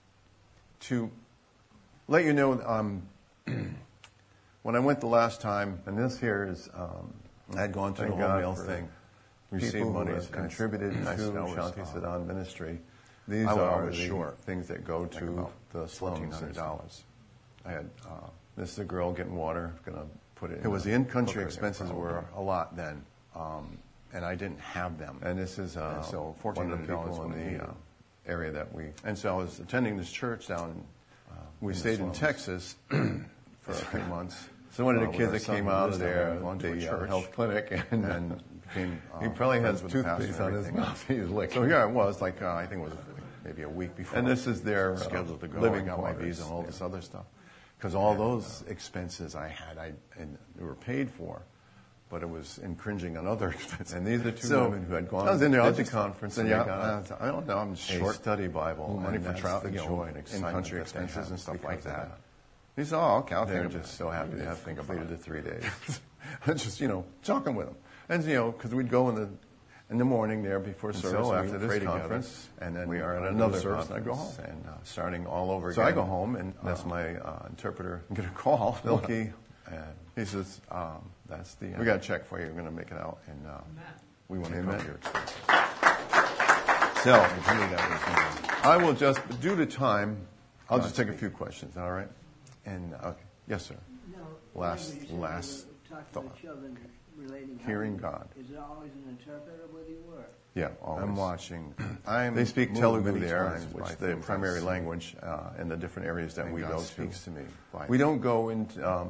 S2: to let you know, um, when I went the last time, and this here is, um, I had gone to the
S1: Thank
S2: whole
S1: God
S2: meal
S1: for
S2: thing,
S1: people
S2: received
S1: who
S2: money,
S1: have
S2: contributed
S1: contributed
S2: to
S1: to,
S2: Shanti
S1: uh,
S2: Siddhan Ministry. These
S1: I
S2: are
S1: was
S2: the
S1: short,
S2: things that go
S1: like
S2: to
S1: about
S2: the slums.
S1: fourteen hundred dollars.
S2: I had, uh, this is a girl getting water, going to put it in
S1: It was the
S2: cooker
S1: in-country
S2: there,
S1: expenses
S2: probably.
S1: were a lot then, um, and I didn't have them.
S2: And this is uh,
S1: And so
S2: one
S1: fourteen
S2: of the
S1: hundred dollars
S2: people in
S1: wouldn't
S2: the
S1: be-
S2: uh, area that we. And so I was attending this church down. Uh, we
S1: in the
S2: stayed in
S1: slums.
S2: Texas for a few months. So one of
S1: Uh,
S2: the
S1: with
S2: kids
S1: our
S2: that
S1: son
S2: came
S1: who
S2: out
S1: lives
S2: of
S1: down
S2: there,
S1: there, gone to a
S2: the uh,
S1: church,
S2: health clinic, and,
S1: and became,
S2: he
S1: uh,
S2: probably has
S1: friends with the
S2: toothpaste
S1: pastor
S2: on
S1: and
S2: his
S1: everything.
S2: mouth. He's licking. So here I was, like uh, I think it was maybe a week before.
S1: And this is their uh,
S2: scheduled to go.
S1: living
S2: I got my
S1: quarters.
S2: visa and all
S1: Yeah.
S2: this other stuff. Because all those expenses I had, I and they were paid for, but it was infringing on other expenses.
S1: And these are two
S2: So,
S1: women who had gone
S2: I was in there, I
S1: to
S2: was
S1: the
S2: just-
S1: conference,
S2: and
S1: and
S2: yeah,
S1: they got
S2: I don't know, I'm
S1: a
S2: short
S1: study Bible,
S2: money
S1: and
S2: for
S1: that's
S2: travel,
S1: the
S2: you know,
S1: joy and excitement
S2: in-country
S1: that they
S2: expenses
S1: have
S2: and stuff like
S1: because of
S2: that.
S1: that.
S2: He said, "Oh, okay, I'll
S1: They're
S2: think about
S1: just
S2: it."
S1: so happy to
S2: Yeah,
S1: have
S2: think about
S1: completed
S2: it.
S1: the three days.
S2: Just, you know, talking with him. And, you know, because we'd go in the in the morning there before
S1: And
S2: service,
S1: so
S2: and
S1: after
S2: we'd
S1: this
S2: pray
S1: conference,
S2: together, and then
S1: we are at
S2: I'd do
S1: another
S2: the service, and I'd go home.
S1: conference,
S2: And uh, starting all over
S1: So
S2: again.
S1: I go home, and
S2: that's
S1: uh,
S2: my uh, interpreter. I get a call, Milky, and he says, um,
S1: That's the
S2: we
S1: end.
S2: got a check for you. We're going to make it out, and uh, we want to
S1: Amen.
S2: cover your expenses. So,
S1: I knew that was
S2: I will just, due to time, I'll just take a
S1: Godspeed.
S2: few questions, all right? And, uh, okay, yes, sir.
S4: No,
S2: Last-
S4: when you say
S2: last
S4: you talk to
S2: thought.
S4: the children relating
S2: Hearing
S4: how-
S2: God.
S4: Is there always an interpreter with you, or?
S2: Yeah, always.
S1: I'm watching.
S2: I'm
S1: They speak
S2: moved
S1: Telugu
S2: many
S1: there,
S2: times
S1: which
S2: by
S1: is the
S2: things I
S1: primary
S2: see.
S1: language uh, in the different areas that
S2: And
S1: we
S2: God
S1: go to.
S2: speaks to me by
S1: We don't go into. Um,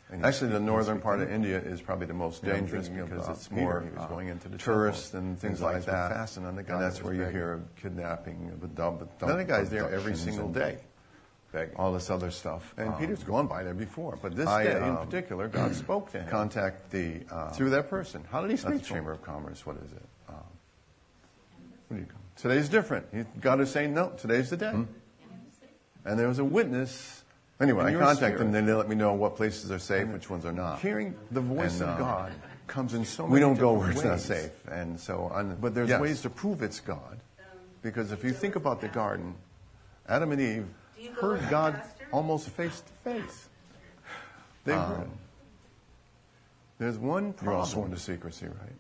S2: And he's-
S1: Actually, the
S2: he's
S1: northern
S2: speaking
S1: part of
S2: English.
S1: India is probably the most
S2: You know,
S1: dangerous
S2: thinking
S1: because
S2: about
S1: it's
S2: Peter,
S1: more
S2: he was
S1: uh,
S2: going into the
S1: tourists
S2: temple.
S1: and things
S2: His
S1: like
S2: eyes were
S1: that.
S2: fastened on the guy
S1: and that's
S2: that
S1: where
S2: was
S1: you
S2: begging.
S1: hear of kidnapping, of abduct,
S2: Then the guy's there every
S1: abductions
S2: single
S1: and
S2: day, begging.
S1: all this other stuff.
S2: And
S1: Um,
S2: Peter's gone by there before, but this
S1: I,
S2: day in
S1: um,
S2: particular, God spoke to him
S1: contact the uh,
S2: through that person. How did he
S1: not
S2: speak
S1: the
S2: to him?
S1: Chamber of Commerce. What is it? Um,
S2: What do you call it? Today's different. He- God is saying, no, today's the day. And there was a witness.
S1: Anyway,
S2: in
S1: I
S2: your
S1: contact them.
S2: spirit.
S1: Then they let me know what places are safe, which ones are not.
S2: Hearing the voice
S1: And,
S2: of
S1: uh,
S2: God comes in so many
S1: We don't go where
S2: different
S1: it's not
S2: ways.
S1: safe, and so on.
S2: But there's
S1: yes.
S2: ways to prove it's God. Because if you think about the garden, Adam and Eve
S3: Do you go
S2: heard
S3: with
S2: God
S3: the pastor?
S2: almost face to face. They heard him. There's one
S1: You're all
S2: problem.
S1: sworn to secrecy, right?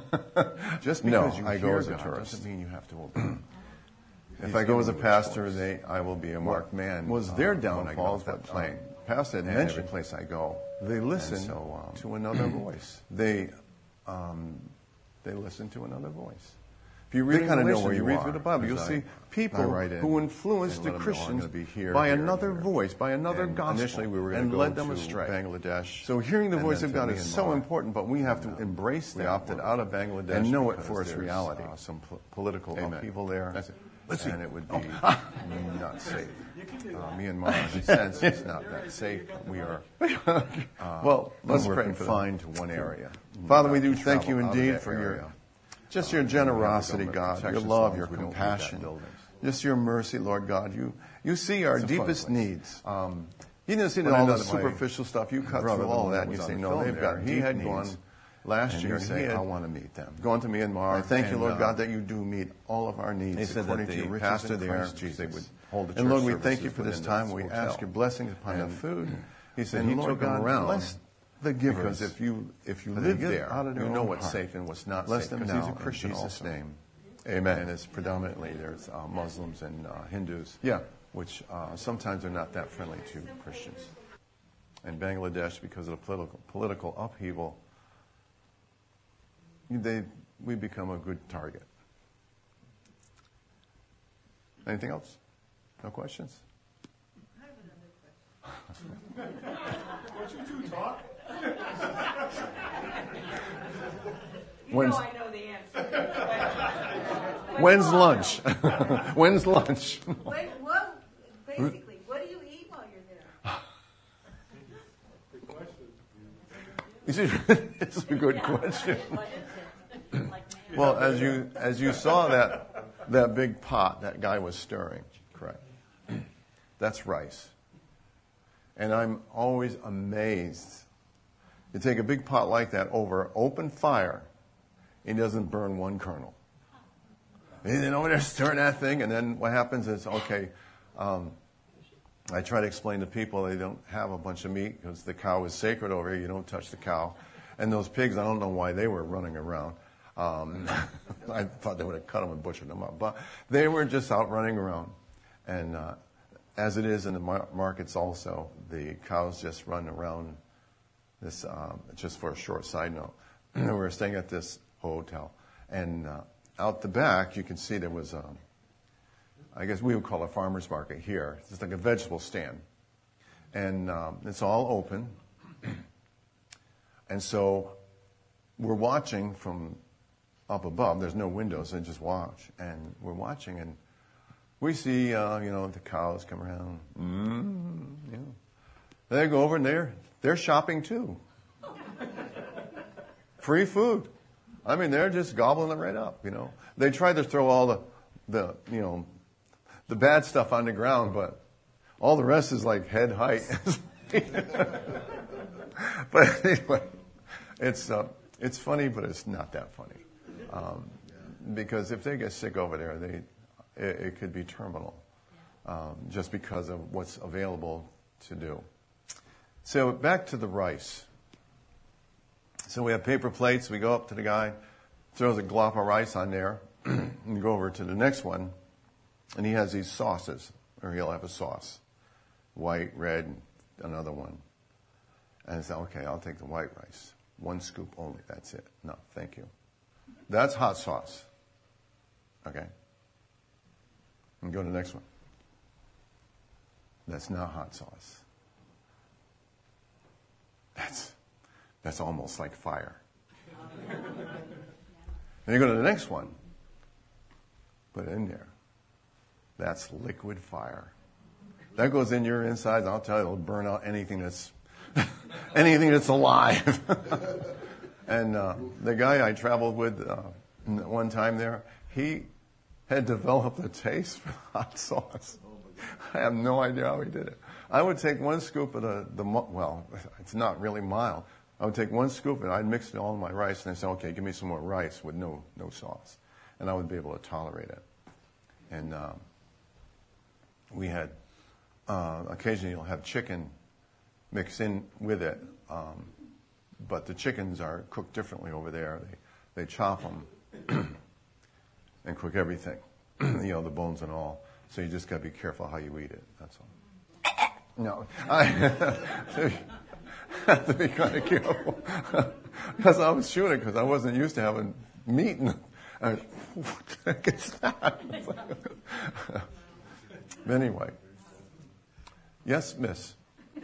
S2: Just
S1: No,
S2: because you
S1: I go
S2: hear
S1: as a
S2: God
S1: tourist.
S2: doesn't mean you have to obey.
S1: If
S2: He's
S1: I go as a
S2: given you a
S1: pastor,
S2: choice.
S1: they I will be a marked man.
S2: was
S1: uh,
S2: their
S1: when I get
S2: downfall
S1: off that
S2: that
S1: plane.
S2: um, Pastor had
S1: And every
S2: mentioned.
S1: place I go,
S2: They listen
S1: And so, um,
S2: to another voice.
S1: they um, they listen to another voice.
S2: If you read
S1: They kinda know
S2: Galatians,
S1: where
S2: you
S1: you
S2: read
S1: are,
S2: through the Bible, you'll
S1: because
S2: see
S1: I-
S2: people
S1: I write in
S2: who influenced
S1: and
S2: the
S1: let them know I'm
S2: Christians
S1: gonna be here,
S2: by
S1: here, and
S2: another
S1: here.
S2: voice, by another
S1: And
S2: gospel,
S1: initially we were gonna
S2: and
S1: go
S2: led them
S1: to
S2: astray.
S1: Bangladesh,
S2: So hearing the
S1: and
S2: voice
S1: then
S2: of
S1: to
S2: God is so
S1: Myanmar.
S2: important, but we have to
S1: And, uh,
S2: embrace
S1: we
S2: that
S1: opted out of Bangladesh
S2: and know it
S1: because
S2: for its
S1: there's,
S2: reality.
S1: Uh, some po- political
S2: Amen.
S1: upheaval there,
S2: That's it. Let's see.
S1: and it would be not safe. Uh, Myanmar, in a sense, is not that safe. But we are
S2: well, let's
S1: we're
S2: pray for them.
S1: confined to one area.
S2: Father, we
S1: Not
S2: do
S1: to
S2: thank you
S1: travel out of
S2: indeed
S1: that
S2: for
S1: area.
S2: your just
S1: Uh,
S2: your
S1: and we have the
S2: generosity,
S1: government
S2: God, your
S1: protection
S2: love,
S1: zones.
S2: your
S1: We don't need that
S2: compassion,
S1: buildings.
S2: just your mercy, Lord God. You you see our
S1: It's a fun
S2: deepest
S1: place.
S2: needs.
S1: Um,
S2: You didn't see
S1: when I
S2: all the
S1: know that my
S2: superficial stuff. You cut
S1: brother,
S2: through
S1: the
S2: all
S1: one
S2: that,
S1: that
S2: and you
S1: was
S2: say,
S1: on
S2: no,
S1: film
S2: they've
S1: there,
S2: got
S1: he
S2: deep
S1: had
S2: needs.
S1: gone
S2: Last
S1: and
S2: year,
S1: you say,
S2: he had
S1: I want to meet them.
S2: gone to Myanmar.
S1: I
S2: Thank you,
S1: and,
S2: Lord
S1: uh,
S2: God, that you do meet all of our needs
S1: They said
S2: according
S1: that
S2: to your
S1: the
S2: riches
S1: pastor
S2: in
S1: there,
S2: Christ Jesus.
S1: they would hold the
S2: And Lord,
S1: church
S2: we thank you
S1: services
S2: for this
S1: within
S2: time.
S1: this
S2: We
S1: hotel.
S2: ask your blessings upon the
S1: And
S2: food.
S1: he said
S2: and
S1: he
S2: Lord
S1: took them
S2: God,
S1: around
S2: bless the givers.
S1: Because if you if you
S2: For they
S1: live
S2: give
S1: there,
S2: out of their
S1: you know
S2: own
S1: what's
S2: heart.
S1: safe and what's not
S2: Bless
S1: safe.
S2: them
S1: Because
S2: now
S1: he's a
S2: in
S1: Christian
S2: Jesus'
S1: also.
S2: name.
S1: Amen. And it's predominantly there's uh, Muslims and uh, Hindus.
S2: Yeah.
S1: Which uh, sometimes are not that friendly to Christians. And Bangladesh, because of the political political upheaval, they we become a good target. Anything else? No questions?
S3: I have another question.
S5: Don't you two talk?
S3: You
S1: When's-
S3: know I know the answer. But
S2: When's
S3: go on.
S2: lunch? When's lunch?
S3: When, well, basically, what do you eat while you're there?
S5: Good question.
S2: You see, it's a good question. Well, as you as you saw that that big pot that guy was stirring, correct? That's rice. And I'm always amazed. You take a big pot like that over open fire, it doesn't burn one kernel. And then over there stirring that thing, and then what happens is, okay, um, I try to explain to people they don't have a bunch of meat because the cow is sacred over here. You don't touch the cow. And those pigs, I don't know why they were running around. Um, I thought they would have cut them and butchered them up. But they were just out running around. And uh, as it is in the mar- markets also, the cows just run around this, um, just for a short side note. We were staying at this hotel. And uh, out the back, you can see there was, um, I guess we would call it a farmer's market here. It's like a vegetable stand. And um, it's all open. And so we're watching from up above. There's no windows, so just watch. And we're watching, and we see, uh, you know, the cows come around. Mm, you know. They go over, and they're, they're shopping too. Free food. I mean, they're just gobbling it right up, you know. They try to throw all the, the, you know, the bad stuff on the ground, but all the rest is like head height. But anyway, it's uh, it's funny, but it's not that funny. Um, because if they get sick over there, they it, it could be terminal, um, just because of what's available to do. So back to the rice. So we have paper plates. We go up to the guy, throws a glop of rice on there, and go over to the next one, and he has these sauces, or he'll have a sauce, white, red, another one. And I said, okay, I'll take the white rice. One scoop only, that's it. No, thank you. That's hot sauce. Okay? And go to the next one. That's not hot sauce.
S1: That's, that's almost like fire. Then you go to the next one. Put it in there. That's liquid fire. That goes in your insides. I'll tell you, it'll burn out anything that's anything that's alive. And uh, the guy I traveled with uh, one time there, he had developed a taste for hot sauce. I have no idea how he did it. I would take one scoop of the, the well, it's not really mild. I would take one scoop and I'd mix it all in my rice, and I'd say, okay, give me some more rice with no no sauce. And I would be able to tolerate it. And um, we had, uh, occasionally you'll have chicken mixed in with it, um, but the chickens are cooked differently over there. They, they chop them and cook everything, you know, the bones and all. So you just got to be careful how you eat it, that's all. No, I have to be kind of careful. Because I was shooting, because I wasn't used to having meat. And I, what the heck is that? But anyway. Yes, miss.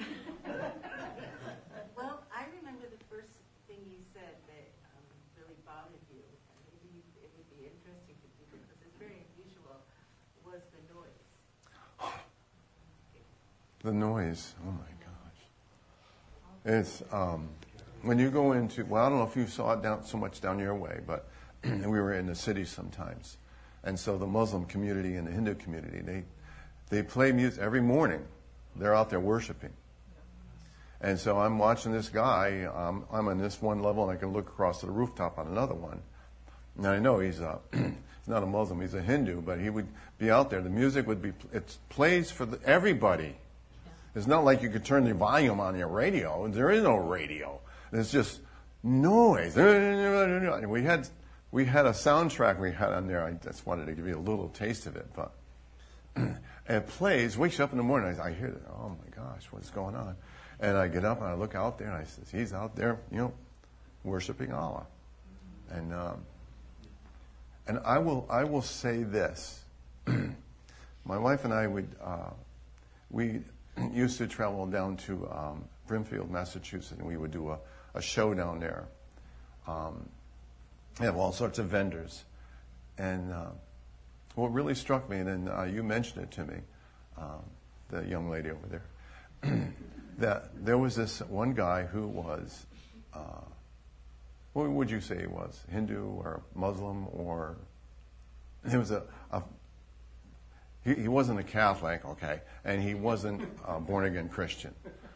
S3: Well, I remember the first thing you said that um, really bothered you, and maybe it would be interesting to people because it's very unusual, was the noise.
S1: The noise. Oh, my gosh. It's, um, when you go into, well, I don't know if you saw it down so much down your way, but we were in the city sometimes. And so the Muslim community and the Hindu community, they, they play music every morning. They're out there worshiping. And so I'm watching this guy. Um, I'm on this one level, and I can look across to the rooftop on another one. And I know he's, a, he's not a Muslim, he's a Hindu, but he would be out there. The music would be, it plays for the, everybody. It's not like you could turn the volume on your radio. There is no radio. It's just noise. And we had, we had a soundtrack we had on there. I just wanted to give you a little taste of it, but and it plays, wakes you up in the morning, I, I hear it, oh my gosh, what's going on? And I get up and I look out there and I says, he's out there, you know, worshiping Allah. And um, and I will I will say this. My wife and I would, uh, we used to travel down to um, Brimfield, Massachusetts, and we would do a, a show down there. Um, we have all sorts of vendors. And uh, what really struck me, and then uh, you mentioned it to me, um, the young lady over there, that there was this one guy who was, uh, what would you say he was? Hindu or Muslim or, he was a, a he, he wasn't a Catholic, okay, and he wasn't a born-again Christian.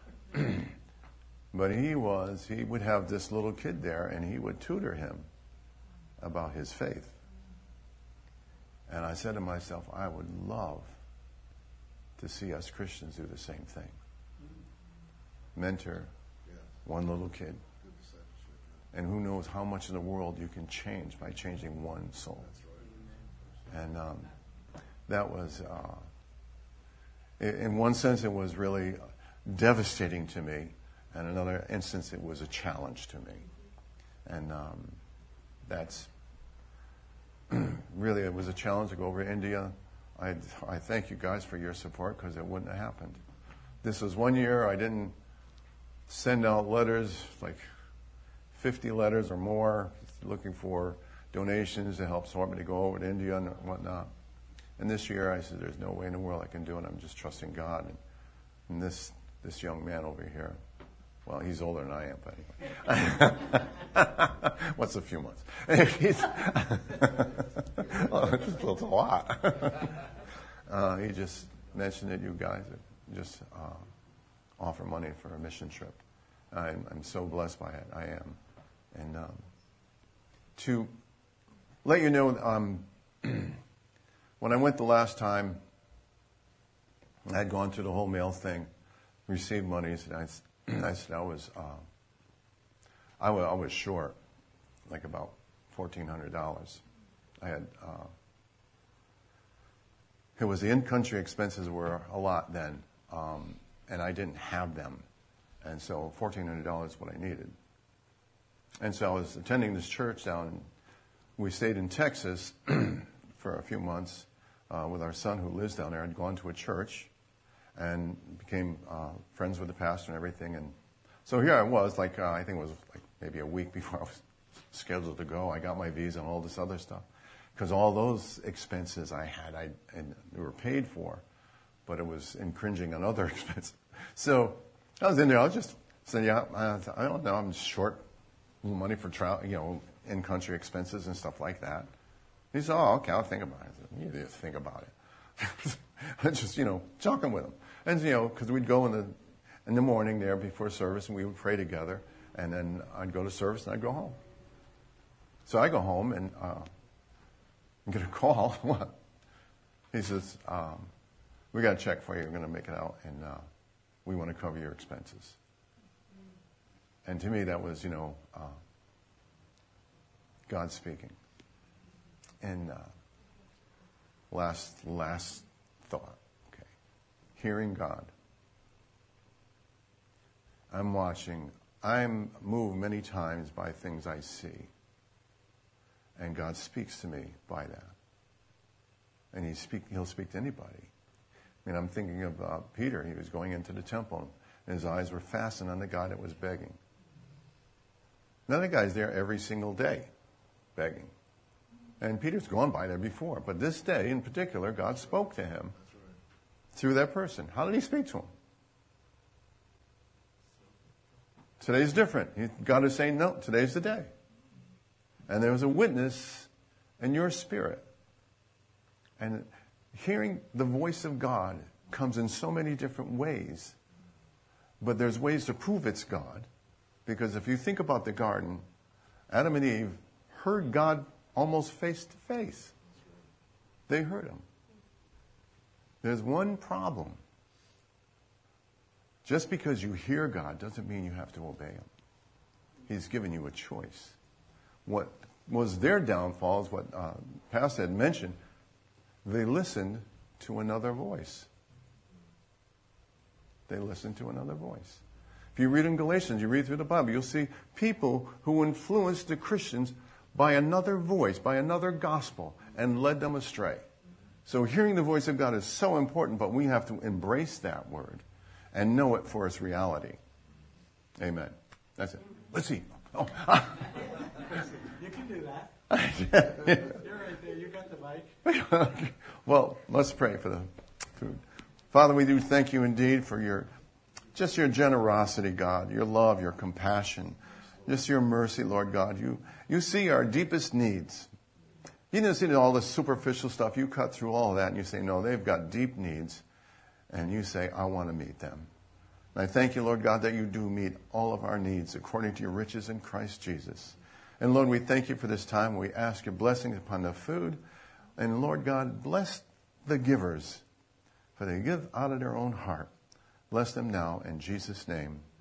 S1: But he was, he would have this little kid there, and he would tutor him about his faith. And I said to myself, I would love to see us Christians do the same thing. Mentor one little kid. And who knows how much of the world you can change by changing one soul. And um, that was, uh, in one sense, it was really devastating to me. And in another instance, it was a challenge to me. And um, that's really, it was a challenge to go over to India. I, I thank you guys for your support because it wouldn't have happened. This was one year I didn't send out letters, like fifty letters or more, looking for donations to help support me to go over to India and whatnot. And this year I said, there's no way in the world I can do it. I'm just trusting God. And, and this this young man over here, well, he's older than I am, but anyway. What's a few months? He's, well, it's a lot. uh, he just mentioned that you guys just uh, offer money for a mission trip. I'm, I'm so blessed by it. I am. And um, to let you know, um, when I went the last time, I had gone through the whole mail thing, received monies, and I I said I was, uh, I was, I was short, like about fourteen hundred dollars. I had, uh, it was the in-country expenses were a lot then, um, and I didn't have them. And so fourteen hundred dollars is what I needed. And so I was attending this church down, we stayed in Texas for a few months uh, with our son who lives down there. I'd gone to a church and became uh, friends with the pastor and everything. And So here I was, like uh, I think it was like maybe a week before I was scheduled to go. I got my visa and all this other stuff. Because all those expenses I had, I and they were paid for, but it was infringing on other expenses. So I was in there. I was just saying, yeah, I, I don't know. I'm short a little money for travel, you know, in-country expenses and stuff like that. He said, "Oh, okay, I'll think about it." I said, "You need to think about it." I just, you know, talking with him, and you know, because we'd go in the in the morning there before service, and we would pray together, and then I'd go to service and I'd go home. So I go home and. Uh, I get a call. What? He says, um, we got a check for you. We're going to make it out, and uh, we want to cover your expenses. And to me, that was, you know, uh, God speaking. And uh, last, last thought, okay. Hearing God. I'm watching. I'm moved many times by things I see. And God speaks to me by that. And he speak, he'll speak to anybody. I mean, I'm thinking of uh, Peter. He was going into the temple, and his eyes were fastened on the guy that was begging. Now, the guy's there every single day, begging. And Peter's gone by there before. But this day, in particular, God spoke to him through that person. How did he speak to him? Today's different. God is saying, no, today's the day. And there was a witness in your spirit. And hearing the voice of God comes in so many different ways. But there's ways to prove it's God. Because if you think about the garden, Adam and Eve heard God almost face to face. They heard him. There's one problem. Just because you hear God doesn't mean you have to obey him. He's given you a choice. What was their downfall is what uh, Pastor had mentioned. They listened to another voice. They listened to another voice. If you read in Galatians, you read through the Bible, you'll see people who influenced the Christians by another voice, by another gospel, and led them astray. So hearing the voice of God is so important, but we have to embrace that word and know it for its reality. Amen. That's it. Let's see. Oh.
S5: You can do that. You're right there. You got the mic.
S1: Well, let's pray for the food. Father, we do thank you indeed for your, just your generosity, God, your love, your compassion, just your mercy, Lord God. You, you see our deepest needs. You didn't see all the superficial stuff. You cut through all of that and you say, no, they've got deep needs. And you say, I want to meet them. And I thank you, Lord God, that you do meet all of our needs according to your riches in Christ Jesus. And Lord, we thank you for this time. We ask your blessings upon the food. And Lord God, bless the givers, for they give out of their own heart. Bless them now in Jesus' name.